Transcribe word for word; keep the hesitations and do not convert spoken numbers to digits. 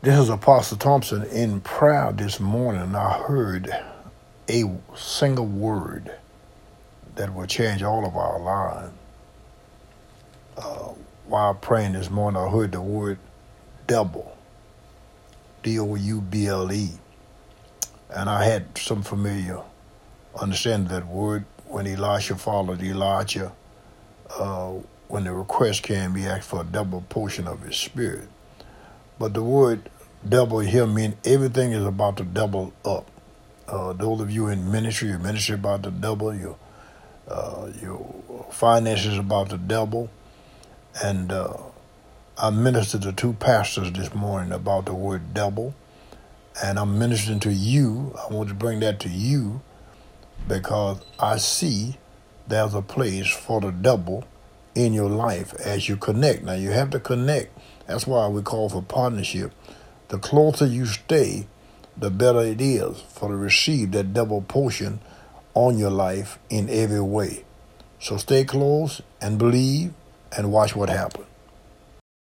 This is Apostle Thompson in prayer this morning. I heard a single word that will change all of our lives. Uh, while praying this morning, I heard the word double, D O U B L E. And I had some familiar understanding of that word when Elisha followed Elijah. Uh, when the request came, he asked for a double portion of his spirit. But the word double here means everything is about to double up. Uh, those of you in ministry, your ministry about to double, your uh, your finances about to double. And uh, I ministered to two pastors this morning about the word double. And I'm ministering to you. I want to bring that to you because I see there's a place for the double in your life as you connect. Now, you have to connect. That's why we call for partnership. The closer you stay, the better it is for to receive that double portion on your life in every way. So stay close and believe and watch what happens.